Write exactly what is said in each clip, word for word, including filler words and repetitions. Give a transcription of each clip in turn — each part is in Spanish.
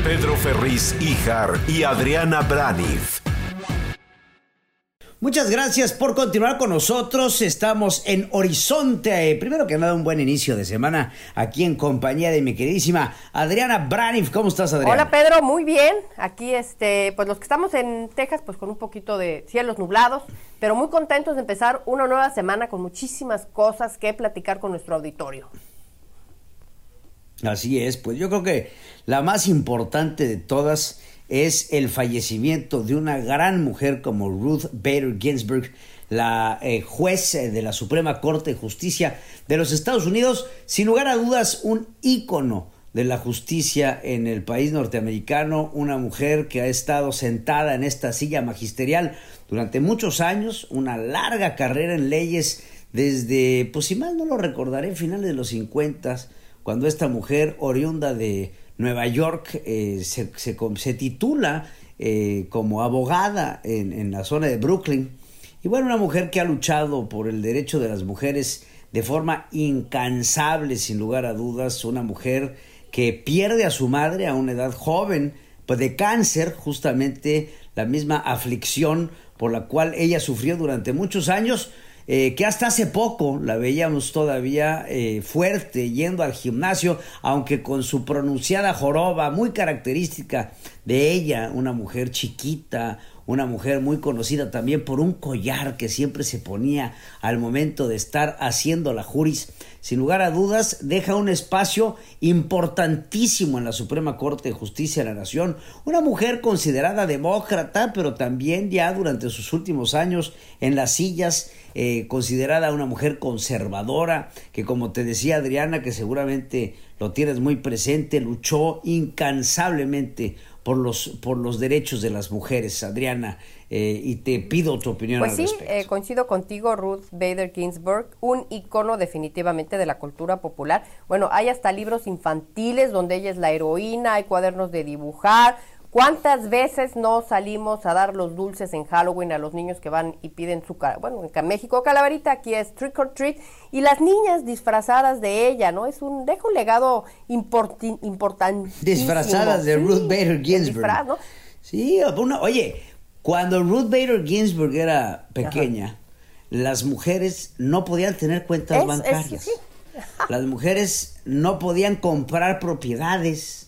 Pedro Ferriz Híjar y Adriana Braniff. Muchas gracias por continuar con nosotros. Estamos en Horizonte. Primero que nada, un buen inicio de semana aquí en compañía de mi queridísima Adriana Braniff. ¿Cómo estás, Adriana? Hola, Pedro, muy bien. Aquí, este, pues los que estamos en Texas, pues con un poquito de cielos nublados, pero muy contentos de empezar una nueva semana con muchísimas cosas que platicar con nuestro auditorio. Así es, pues yo creo que la más importante de todas es el fallecimiento de una gran mujer como Ruth Bader Ginsburg, la eh, juez de la Suprema Corte de Justicia de los Estados Unidos, sin lugar a dudas un ícono de la justicia en el país norteamericano, una mujer que ha estado sentada en esta silla magisterial durante muchos años, una larga carrera en leyes desde, pues si mal no lo recordaré, finales de los cincuentas, cuando esta mujer oriunda de Nueva York eh, se, se, se titula eh, como abogada en, en la zona de Brooklyn. Y bueno, una mujer que ha luchado por el derecho de las mujeres de forma incansable, sin lugar a dudas. Una mujer que pierde a su madre a una edad joven, pues de cáncer, justamente la misma aflicción por la cual ella sufrió durante muchos años. Eh, que hasta hace poco la veíamos todavía eh, fuerte, yendo al gimnasio, aunque con su pronunciada joroba muy característica de ella, una mujer chiquita, una mujer muy conocida también por un collar que siempre se ponía al momento de estar haciendo la juris. Sin lugar a dudas, deja un espacio importantísimo en la Suprema Corte de Justicia de la Nación. Una mujer considerada demócrata, pero también ya durante sus últimos años en las sillas, eh, considerada una mujer conservadora, que como te decía Adriana, que seguramente lo tienes muy presente, luchó incansablemente por los, por los derechos de las mujeres, Adriana, eh, y te pido tu opinión pues al sí, respecto. Pues eh, sí, coincido contigo, Ruth Bader Ginsburg, un icono definitivamente de la cultura popular. Bueno, hay hasta libros infantiles donde ella es la heroína, hay cuadernos de dibujar. ¿Cuántas veces no salimos a dar los dulces en Halloween a los niños que van y piden su, bueno, en México calaverita, aquí es trick or treat, y las niñas disfrazadas de ella, ¿no? Es un, deja un legado importi, importantísimo. Disfrazadas de sí, Ruth Bader Ginsburg. Disfraz, ¿no? Sí, una, oye, cuando Ruth Bader Ginsburg era pequeña, ajá, las mujeres no podían tener cuentas es, bancarias. Es, sí. Las mujeres no podían comprar propiedades.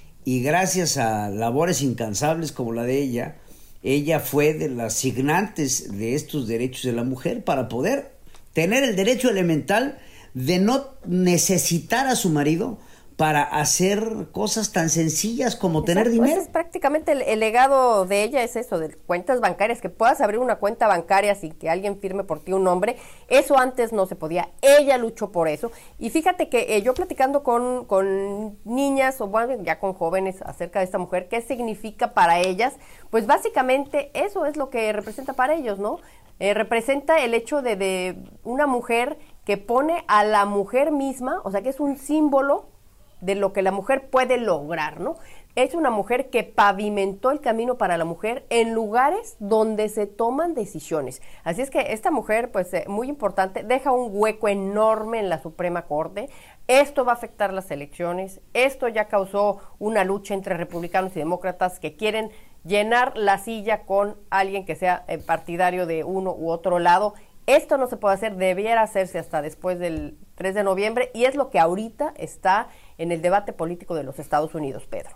Y gracias a labores incansables como la de ella, ella fue de las signantes de estos derechos de la mujer para poder tener el derecho elemental de no necesitar a su marido para hacer cosas tan sencillas como exacto, tener dinero. Pues es prácticamente el, el legado de ella es eso, de cuentas bancarias, que puedas abrir una cuenta bancaria sin que alguien firme por ti un nombre. Eso antes no se podía, ella luchó por eso. Y fíjate que eh, yo platicando con, con niñas, o bueno, ya con jóvenes acerca de esta mujer, ¿qué significa para ellas? Pues básicamente eso es lo que representa para ellos, ¿no? Eh, representa el hecho de, de una mujer que pone a la mujer misma, o sea que es un símbolo de lo que la mujer puede lograr, ¿no? Es una mujer que pavimentó el camino para la mujer en lugares donde se toman decisiones. Así es que esta mujer, pues eh, muy importante, deja un hueco enorme en la Suprema Corte. Esto va a afectar las elecciones. Esto ya causó una lucha entre republicanos y demócratas que quieren llenar la silla con alguien que sea eh, partidario de uno u otro lado. Esto no se puede hacer, debiera hacerse hasta después del tres de noviembre, y es lo que ahorita está en el debate político de los Estados Unidos, Pedro.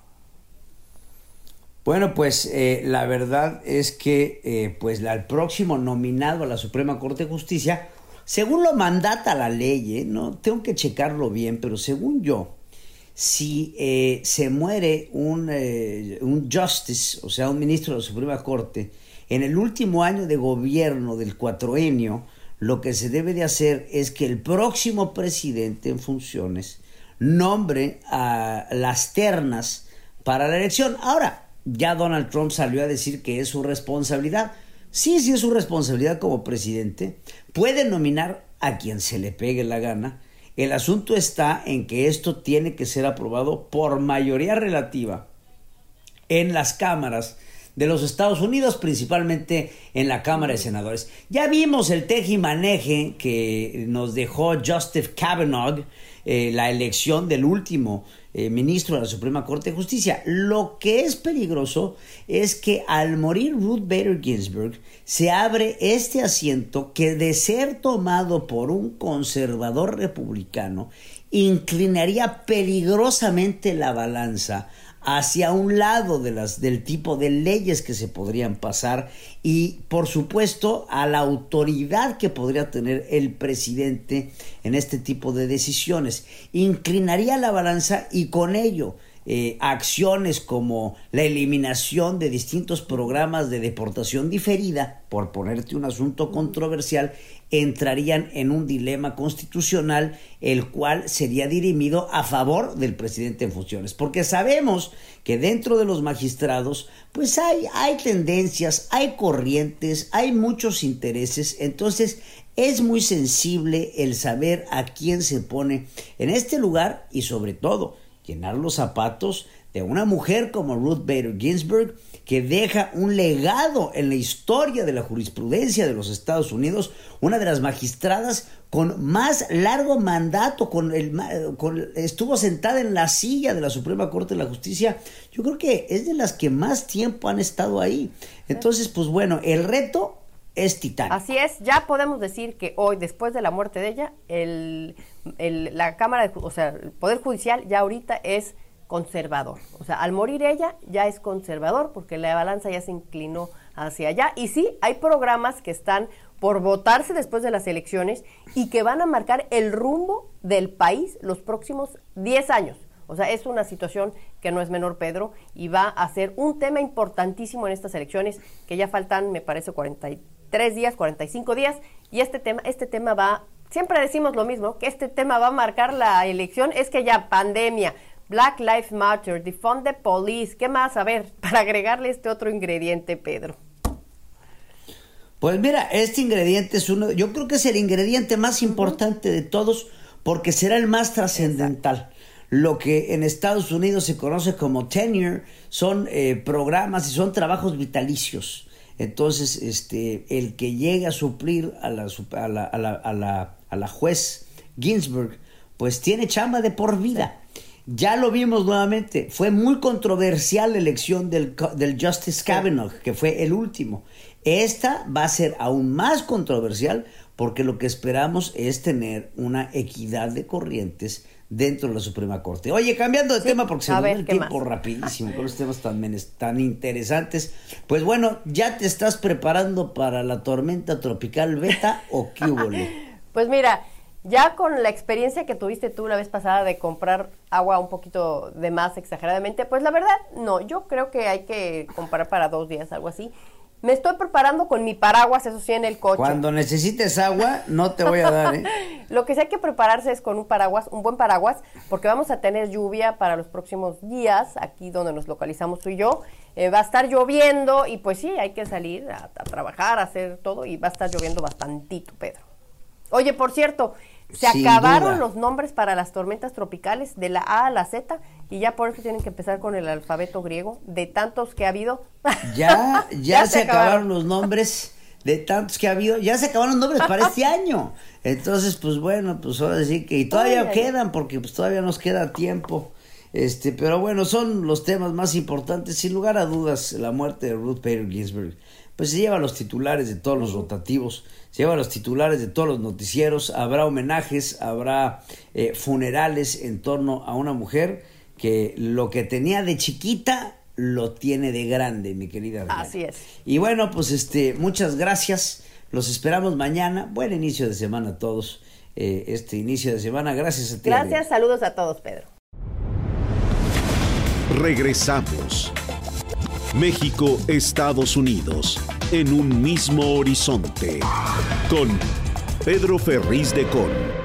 Bueno, pues eh, la verdad es que eh, pues la, el próximo nominado a la Suprema Corte de Justicia, según lo mandata la ley, eh, no tengo que checarlo bien, pero según yo, si eh, se muere un, eh, un justice, o sea, un ministro de la Suprema Corte, en el último año de gobierno del cuatroenio, lo que se debe de hacer es que el próximo presidente en funciones nombre a las ternas para la elección. Ahora, ya Donald Trump salió a decir que es su responsabilidad. Sí, sí es su responsabilidad como presidente. Puede nominar a quien se le pegue la gana. El asunto está en que esto tiene que ser aprobado por mayoría relativa en las cámaras de los Estados Unidos, principalmente en la Cámara de Senadores. Ya vimos el tejimaneje que nos dejó Justice Kavanaugh, eh, la elección del último eh, ministro de la Suprema Corte de Justicia. Lo que es peligroso es que al morir Ruth Bader Ginsburg se abre este asiento que, de ser tomado por un conservador republicano, inclinaría peligrosamente la balanza hacia un lado de las, del tipo de leyes que se podrían pasar y, por supuesto, a la autoridad que podría tener el presidente en este tipo de decisiones. Inclinaría la balanza y con ello eh, acciones como la eliminación de distintos programas de deportación diferida, por ponerte un asunto controversial, entrarían en un dilema constitucional, el cual sería dirimido a favor del presidente en funciones, porque sabemos que dentro de los magistrados pues hay, hay tendencias, hay corrientes, hay muchos intereses. Entonces es muy sensible el saber a quién se pone en este lugar y, sobre todo, llenar los zapatos de una mujer como Ruth Bader Ginsburg, que deja un legado en la historia de la jurisprudencia de los Estados Unidos, una de las magistradas con más largo mandato, con el, con, estuvo sentada en la silla de la Suprema Corte de la Justicia. Yo creo que es de las que más tiempo han estado ahí. Entonces, pues bueno, el reto es titánico. Así es, ya podemos decir que hoy, después de la muerte de ella, el, el, la Cámara, de, o sea, el Poder Judicial ya ahorita es conservador. O sea, al morir ella ya es conservador porque la balanza ya se inclinó hacia allá. Y sí, hay programas que están por votarse después de las elecciones y que van a marcar el rumbo del país los próximos diez años. O sea, es una situación que no es menor, Pedro, y va a ser un tema importantísimo en estas elecciones, que ya faltan, me parece, cuarenta y tres días, cuarenta y cinco días, y este tema, este tema va, siempre decimos lo mismo, que este tema va a marcar la elección. Es que ya pandemia, Black Lives Matter, Defund the Police, ¿qué más? A ver, para agregarle este otro ingrediente, Pedro. Pues mira, este ingrediente es uno, yo creo que es el ingrediente más importante uh-huh. de todos, porque será el más trascendental. Exacto. Lo que en Estados Unidos se conoce como tenure son eh, programas y son trabajos vitalicios. Entonces, este, el que llegue a suplir a la, a la, a la, a la, a la juez Ginsburg, pues tiene chamba de por vida. Ya lo vimos nuevamente, fue muy controversial la elección del, del Justice Kavanaugh, que fue el último. Esta va a ser aún más controversial porque lo que esperamos es tener una equidad de corrientes dentro de la Suprema Corte. Oye, cambiando de sí, tema porque se nos va el tiempo más. rapidísimo con los temas tan, tan interesantes. Pues bueno, ¿ya te estás preparando para la tormenta tropical Beta o qué hubo? Pues mira, ya con la experiencia que tuviste tú la vez pasada de comprar agua un poquito de más exageradamente, pues la verdad, no, yo creo que hay que comprar para dos días, algo así. Me estoy preparando con mi paraguas, eso sí, en el coche. Cuando necesites agua, no te voy a dar, ¿eh? Lo que sí hay que prepararse es con un paraguas, un buen paraguas, porque vamos a tener lluvia para los próximos días, aquí donde nos localizamos tú y yo. Eh, va a estar lloviendo y pues sí, hay que salir a, a trabajar, a hacer todo, y va a estar lloviendo bastantito, Pedro. Oye, por cierto, se Sin acabaron duda. los nombres para las tormentas tropicales de la A a la Z y ya por eso tienen que empezar con el alfabeto griego de tantos que ha habido. Ya, ya, ya se, se acabaron. acabaron los nombres de tantos que ha habido, ya se acabaron los nombres para este año. Entonces, pues bueno, pues ahora sí que y todavía ay, quedan ay. porque pues todavía nos queda tiempo. Este, pero bueno, son los temas más importantes, sin lugar a dudas. La muerte de Ruth Bader Ginsburg pues se lleva los titulares de todos los rotativos, se lleva los titulares de todos los noticieros. Habrá homenajes, habrá eh, funerales en torno a una mujer que lo que tenía de chiquita lo tiene de grande, mi querida Adriana. Así es. Y bueno, pues este, muchas gracias, los esperamos mañana. Buen inicio de semana a todos, eh, este inicio de semana, gracias a ti. Gracias, Adriana. Saludos a todos, Pedro. Regresamos. México, Estados Unidos, en un mismo horizonte, con Pedro Ferriz de Con.